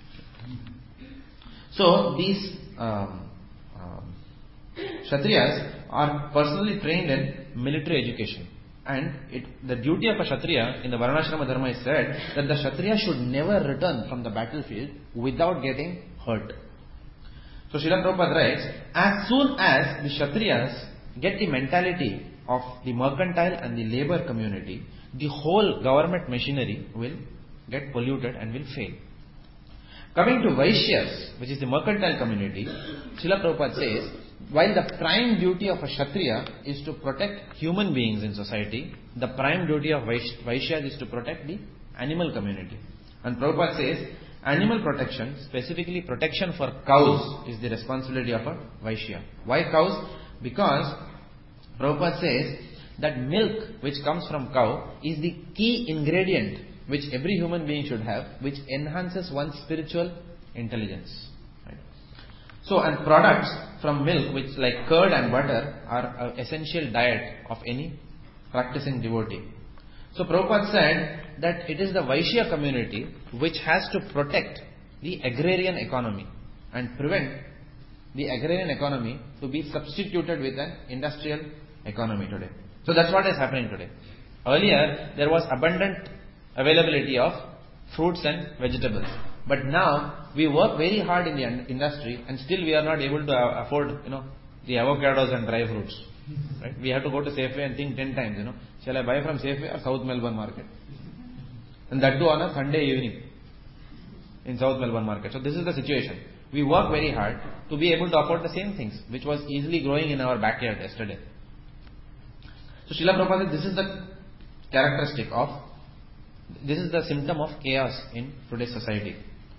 So these um, um, Kshatriyas are personally trained in military education And it, the duty of a Kshatriya in the Varnashrama Dharma is said that the Kshatriya should never return from the battlefield without getting hurt. So Srila Prabhupada writes, as soon as the Kshatriyas get the mentality of the mercantile and the labor community, the whole government machinery will get polluted and will fail. Coming to Vaishyas, which is the mercantile community, Srila Prabhupada says, while the prime duty of a Kshatriya is to protect human beings in society, the prime duty of Vaishyas is to protect the animal community. And Prabhupada says, animal protection, specifically protection for cows, is the responsibility of a Vaishya. Why cows? Because Prabhupada says that milk which comes from cow is the key ingredient which every human being should have, which enhances one's spiritual intelligence. Right? So, and products from milk, which like curd and butter, are an essential diet of any practicing devotee. So, Prabhupada said that it is the Vaishya community which has to protect the agrarian economy and prevent the agrarian economy to be substituted with an industrial economy today. So, that's what is happening today. Earlier, there was abundant availability of fruits and vegetables. But now, we work very hard in the industry and still we are not able to afford, you know, the avocados and dry fruits. Right? We have to go to Safeway and think ten times, you know, shall I buy from Safeway or South Melbourne Market? And that too on a Sunday evening in South Melbourne Market. So this is the situation. We work very hard to be able to afford the same things which was easily growing in our backyard yesterday. So Srila Prabhupada said this is the characteristic of, this is the symptom of chaos in today's society.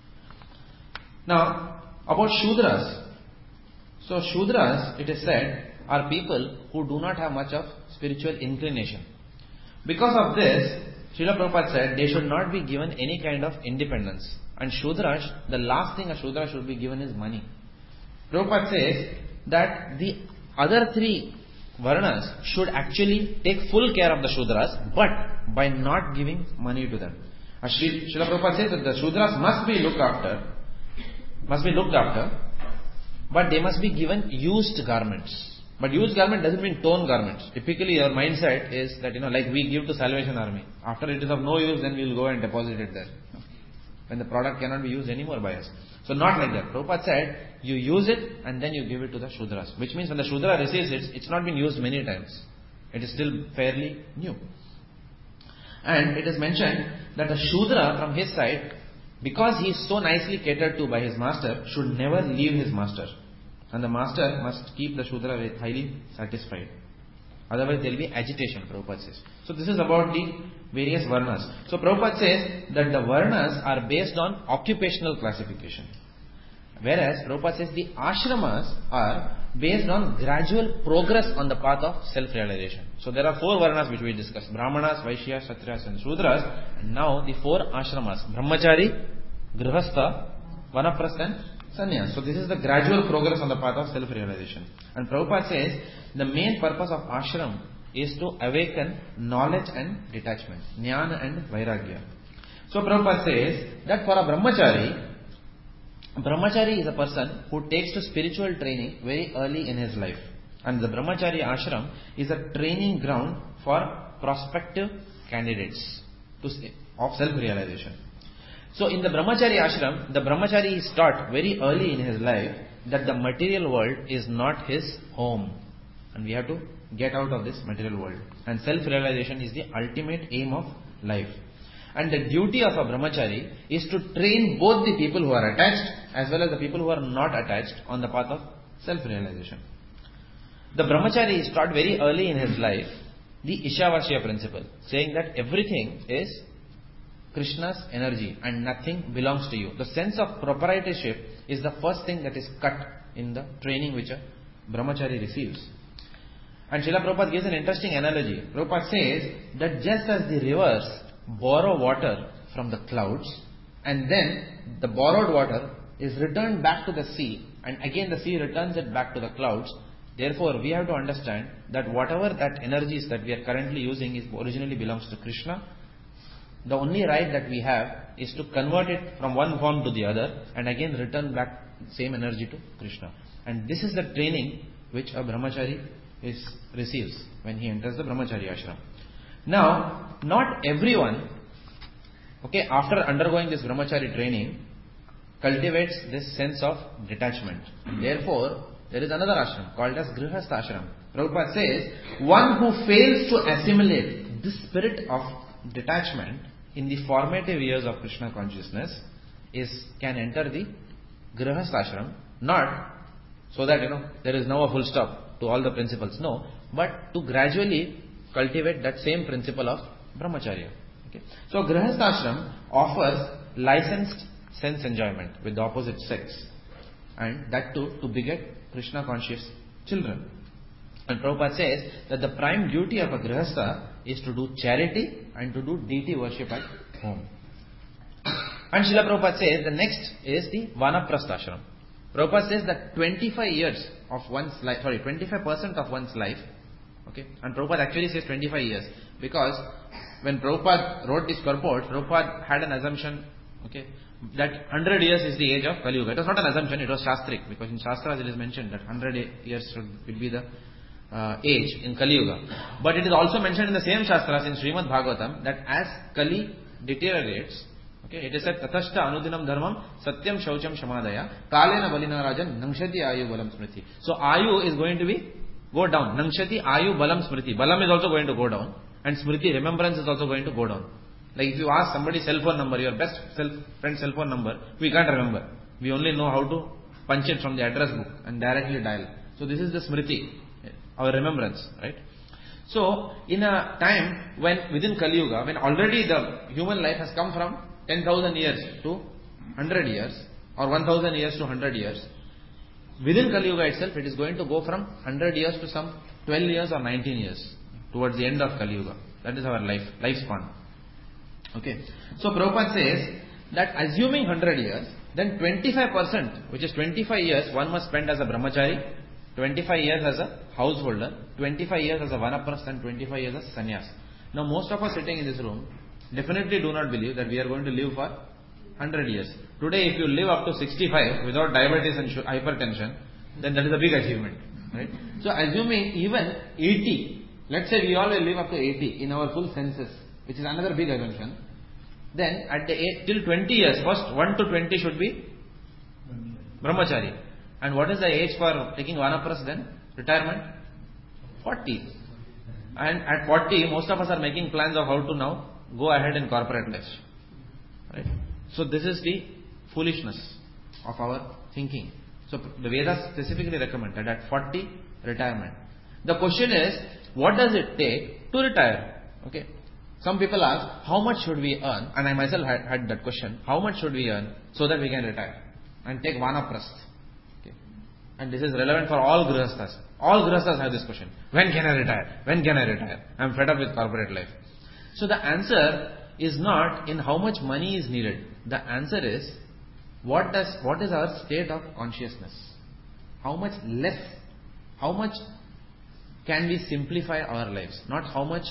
Now, about Shudras. So Shudras, it is said, are people who do not have much of spiritual inclination. Because of this, Srila Prabhupada said they should not be given any kind of independence. And Shudras, the last thing a Shudra should be given is money. Prabhupada says that the other three Varnas should actually take full care of the Shudras, but by not giving money to them. As Srila Prabhupada says that the Shudras must be looked after, must be looked after, but they must be given used garments. But used garment doesn't mean torn garments. Typically your mindset is that, you know, like we give to Salvation Army. After it is of no use, then we will go and deposit it there. When the product cannot be used anymore by us. So not like that. Prabhupada said, you use it and then you give it to the Shudras. Which means when the Shudra receives it, it's not been used many times. It is still fairly new. And it is mentioned that a Shudra from his side, because he is so nicely catered to by his master, should never leave his master. And the master must keep the Shudra very highly satisfied. Otherwise there will be agitation, Prabhupada says. So this is about the various Varnas. So Prabhupada says that the Varnas are based on occupational classification. Whereas Prabhupada says the Ashramas are based on gradual progress on the path of self-realization. So there are four Varnas which we discussed. Brahmanas, Vaishyas, Kshatriyas and Shudras. And now the four Ashramas. Brahmachari, Grihastha, Vanaprastha and Sannyas. So this is the gradual progress on the path of self-realization. And Prabhupada says the main purpose of ashram is to awaken knowledge and detachment. Jnana and Vairagya. So Prabhupada says that for a Brahmachari, Brahmachari is a person who takes to spiritual training very early in his life. And the Brahmachari ashram is a training ground for prospective candidates to, of self-realization. So in the Brahmachari ashram, the Brahmachari is taught very early in his life that the material world is not his home. And we have to get out of this material world. And self-realization is the ultimate aim of life. And the duty of a Brahmachari is to train both the people who are attached as well as the people who are not attached on the path of self-realization. The Brahmachari is taught very early in his life the Ishavasya principle, saying that everything is Krishna's energy and nothing belongs to you. The sense of proprietorship is the first thing that is cut in the training which a Brahmachari receives. And Srila Prabhupada gives an interesting analogy. Prabhupada says that just as the rivers borrow water from the clouds and then the borrowed water is returned back to the sea and again the sea returns it back to the clouds, therefore we have to understand that whatever that energies that we are currently using is originally belongs to Krishna. The only right that we have is to convert it from one form to the other and again return back same energy to Krishna. And this is the training which a Brahmachari is, receives when he enters the Brahmachari ashram. Now, not everyone, okay, after undergoing this brahmachari training, cultivates this sense of detachment. And therefore, there is another ashram called as Grihastha ashram. Prabhupada says, one who fails to assimilate this spirit of detachment in the formative years of Krishna consciousness is can enter the Grihastha ashram, not so that, you know, there is now a full stop to all the principles. No, but to gradually cultivate that same principle of brahmacharya. Okay. So Grihastha ashram offers licensed sense enjoyment with the opposite sex, and that too to beget Krishna conscious children. And Prabhupada says that the prime duty of a Grihastha is to do charity and to do deity worship at home. And Srila Prabhupada says the next is the Vanaprastha ashram. Prabhupada says that twenty-five years of one's life, sorry, twenty-five percent of one's life, okay, and Prabhupada actually says twenty-five years, because when Prabhupada wrote this purport, Prabhupada had an assumption, okay, that one hundred years is the age of Kali Yuga. It was not an assumption, it was Shastric, because in Shastras it is mentioned that one hundred years should, will be the uh, age in Kali Yuga. But it is also mentioned in the same Shastras in Srimad Bhagavatam that as Kali deteriorates, okay, it is said, Tatashta Anudinam Dharmam Satyam Shaucham Shamadaya Kalena Balina Rajan Nangshati Ayu Balam Smriti. So Ayu is going to be go down. Nangshati Ayu Balam Smriti. Balam is also going to go down, and Smriti, remembrance, is also going to go down. Like if you ask somebody's cell phone number, your best self, friend's cell phone number, we can't remember. We only know how to punch it from the address book and directly dial. So this is the Smriti, our remembrance, right? So in a time when within Kali Yuga, when already the human life has come from ten thousand years to one hundred years, or one thousand years to one hundred years, within Kali Yuga itself it is going to go from one hundred years to some twelve years or nineteen years towards the end of Kali Yuga. That is our life, lifespan. Okay. So Prabhupada says that assuming one hundred years, then twenty-five percent, which is twenty-five years, one must spend as a brahmachari, twenty-five years as a householder, twenty-five years as a vanaprastha, and twenty-five years as sannyas. Now most of us sitting in this room definitely do not believe that we are going to live for one hundred years. Today if you live up to sixty-five without diabetes and hypertension, then that is a big achievement, right? So assuming even eighty, let's say we all will live up to eighty in our full senses, which is another big assumption, then at the age, till twenty years, first one to twenty should be brahmachari. And what is the age for taking vanaprastha then? Retirement? forty. And at forty, most of us are making plans of how to now go ahead in corporate life. Right? So this is the foolishness of our thinking. So the Vedas specifically recommend that at forty, retirement. The question is, what does it take to retire? Okay. Some people ask, how much should we earn? And I myself had, had that question. How much should we earn so that we can retire and take vanaprastha? Okay. And this is relevant for all grihasthas. All grihasthas have this question. When can I retire? When can I retire? I am fed up with corporate life. So the answer is not in how much money is needed. The answer is, what does what is our state of consciousness? How much less, how much can we simplify our lives? Not how much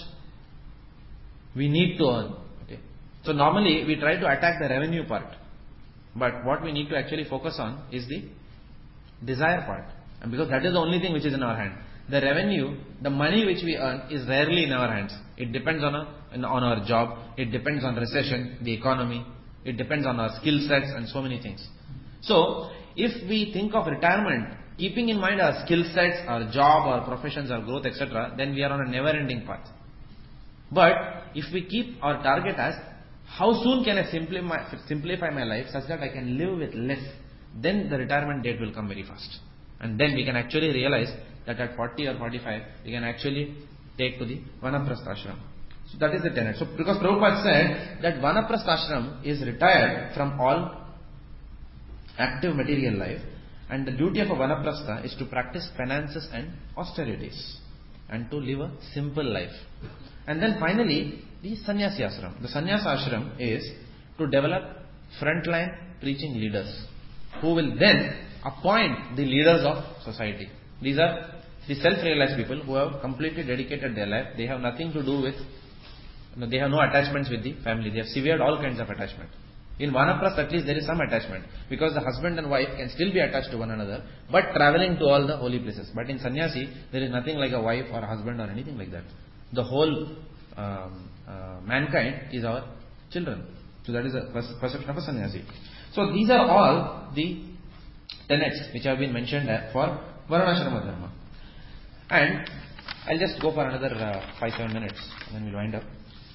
we need to earn. Okay. So normally we try to attack the revenue part, but what we need to actually focus on is the desire part, and because that is the only thing which is in our hand. The revenue, the money which we earn, is rarely in our hands. It depends on a, on our job. It depends on recession, the economy. It depends on our skill sets and so many things. So if we think of retirement, keeping in mind our skill sets, our job, our professions, our growth, et cetera, then we are on a never-ending path. But if we keep our target as, how soon can I simplify, simplify my life such that I can live with less, then the retirement date will come very fast. And then we can actually realize that at forty or forty-five, we can actually take to the Vanaprastha ashram. So that is the tenet. So because Prabhupada said that Vanaprastha ashram is retired from all active material life, and the duty of a Vanaprastha is to practice penances and austerities, and to live a simple life. And then finally, the Sannyasi ashram. The Sannyasa ashram is to develop frontline preaching leaders, who will then appoint the leaders of society. These are the self-realized people who have completely dedicated their life. They have nothing to do with, you know, they have no attachments with the family. They have severed all kinds of attachment. In Vanaprastha at least there is some attachment, because the husband and wife can still be attached to one another, but traveling to all the holy places. But in Sannyasi, there is nothing like a wife or a husband or anything like that. The whole um, uh, mankind is our children. So that is the perception of a sannyasi. So these are all the tenets which have been mentioned for Varnashrama Dharma. And I'll just go for another uh, five seven minutes and then we'll wind up.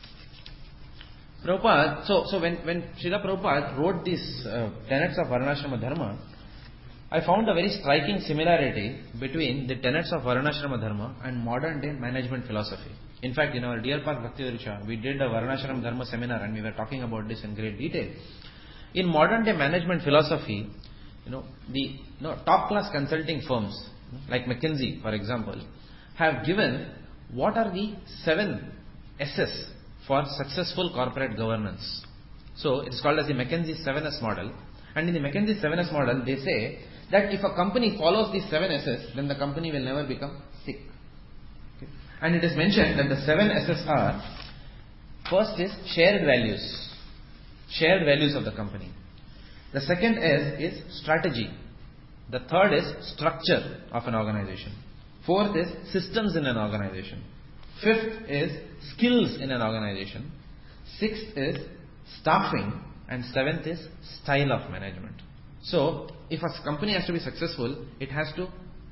Prabhupada, so, so when, when Srila Prabhupada wrote these uh, tenets of Varnashrama Dharma, I found a very striking similarity between the tenets of Varnashrama Dharma and modern day management philosophy. In fact, in our Deer Park Bhakti Vriksha, we did a Varnashrama Dharma seminar and we were talking about this in great detail. In modern day management philosophy, you know, the you know, top class consulting firms like McKinsey, for example, have given what are the seven S's for successful corporate governance. So it is called as the McKinsey seven S model. And in the McKinsey seven S model, they say that if a company follows these seven S's, then the company will never become sick. Okay. And it is mentioned that the seven S's are, first is shared values. Shared values of the company. The second S is strategy. The third is structure of an organization. Fourth is systems in an organization. Fifth is skills in an organization. Sixth is staffing. And seventh is style of management. So, if a company has to be successful, it has to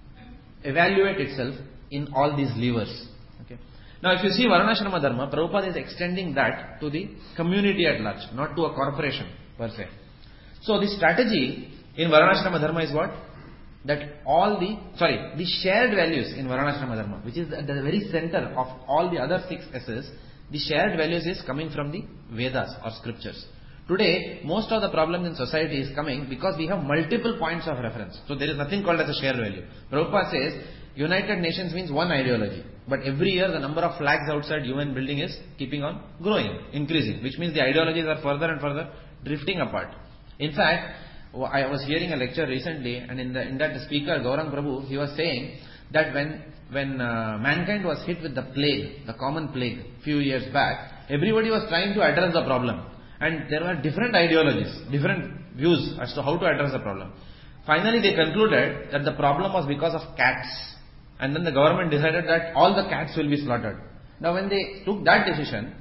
evaluate itself in all these levers. Okay. Now, if you see Varnashrama Dharma, Prabhupada is extending that to the community at large, not to a corporation per se. So, the strategy in Varnashrama Dharma is what? That all the, sorry, the shared values in Varnashrama Dharma, which is at the very center of all the other six S's, the shared values is coming from the Vedas or scriptures. Today, most of the problems in society is coming because we have multiple points of reference. So there is nothing called as a shared value. Prabhupada says, United Nations means one ideology. But every year the number of flags outside U N building is keeping on growing, increasing. Which means the ideologies are further and further drifting apart. In fact, I was hearing a lecture recently, and in, the, in that the speaker, Gaurang Prabhu, he was saying that when, when uh, mankind was hit with the plague, the common plague, few years back, everybody was trying to address the problem. And there were different ideologies, different views as to how to address the problem. Finally, they concluded that the problem was because of cats. And then the government decided that all the cats will be slaughtered. Now, when they took that decision,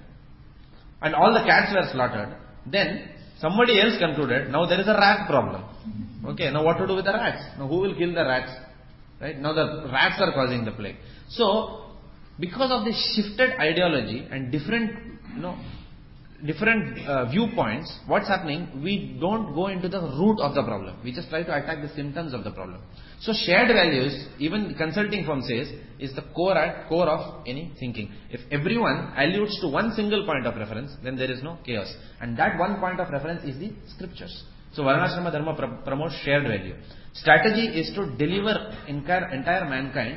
and all the cats were slaughtered, then somebody else concluded, now there is a rat problem. Okay, now what to do with the rats? Now who will kill the rats? Right? Now the rats are causing the plague. So, because of this shifted ideology and different, you know, different uh, viewpoints, what's happening? We don't go into the root of the problem. We just try to attack the symptoms of the problem. So shared values, even the consulting firm says, is the core at core of any thinking. If everyone alludes to one single point of reference, then there is no chaos. And that one point of reference is the scriptures. So Varnashrama Dharma pr- promotes shared value. Strategy is to deliver entire, entire mankind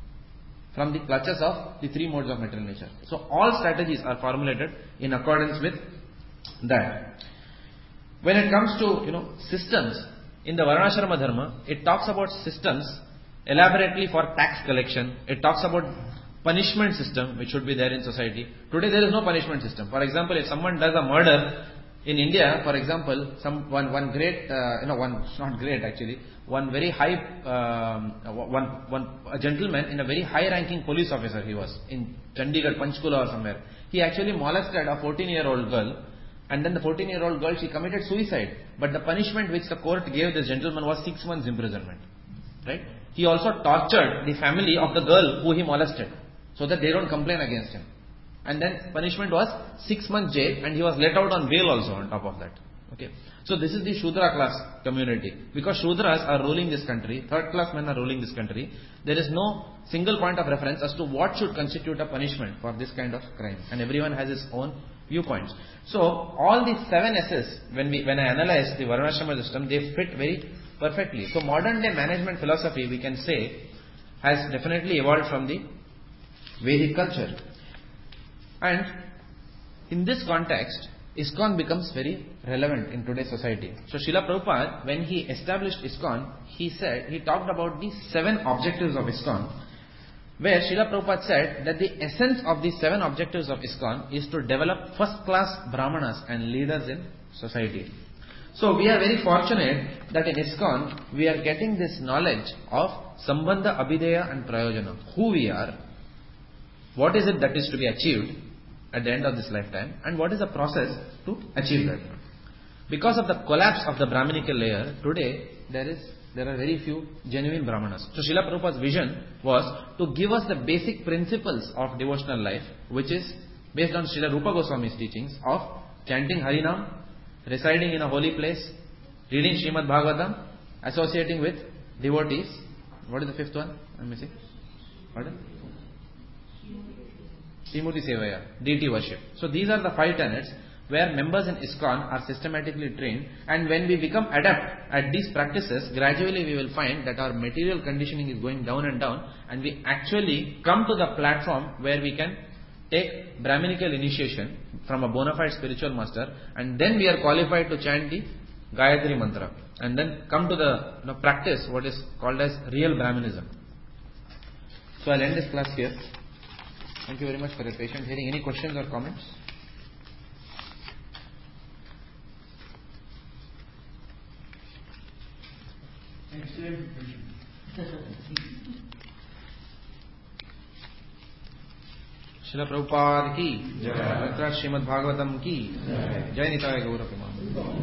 from the clutches of the three modes of material nature. So all strategies are formulated in accordance with that. When it comes to, you know, systems, in the Varnashrama Dharma, it talks about systems elaborately for tax collection. It talks about punishment system which should be there in society. Today there is no punishment system. For example, if someone does a murder in India, for example, some one one great, uh, you know, one not great actually, one very high, um, one one a gentleman in a very high-ranking police officer he was in Chandigarh, Panchkula or somewhere. He actually molested a fourteen-year-old girl, and then the fourteen-year-old girl, she committed suicide. But the punishment which the court gave this gentleman was six months imprisonment. Right? He also tortured the family of the girl who he molested, so that they don't complain against him. And then punishment was six months jail, and he was let out on bail also on top of that. Okay. So this is the Shudra class community. Because Shudras are ruling this country, third class men are ruling this country, there is no single point of reference as to what should constitute a punishment for this kind of crime. And everyone has his own viewpoints. So all these seven S's, when we when I analyze the Varnashrama system, they fit very perfectly. So modern day management philosophy, we can say, has definitely evolved from the Vedic culture. And in this context, ISKCON becomes very relevant in today's society. So Srila Prabhupada, when he established ISKCON, he said, he talked about the seven objectives of ISKCON, where Srila Prabhupada said that the essence of the seven objectives of ISKCON is to develop first-class brahmanas and leaders in society. So we are very fortunate that in ISKCON, we are getting this knowledge of Sambandha, Abhideya and Prayojana. Who we are, what is it that is to be achieved, at the end of this lifetime, and what is the process to achieve that. Because of the collapse of the Brahminical layer, today there is there are very few genuine Brahmanas. So Srila Prabhupada's vision was to give us the basic principles of devotional life, which is based on Srila Rupa Goswami's teachings of chanting Harinam, residing in a holy place, reading Srimad Bhagavatam, associating with devotees. What is the fifth one? I'm missing. Pardon? Srimurti Sevaya, deity worship. So these are the five tenets where members in ISKCON are systematically trained, and when we become adept at these practices, gradually we will find that our material conditioning is going down and down, and we actually come to the platform where we can take Brahminical initiation from a bona fide spiritual master, and then we are qualified to chant the Gayatri Mantra, and then come to the you know, practice what is called as real Brahmanism. So I'll end this class here. Thank you very much for your patient hearing. Any questions or comments? Excellent. Srila Prabhupada ki Jai. Shrimad Bhagavatam ki Jai. Nitaya Gaura Premanand.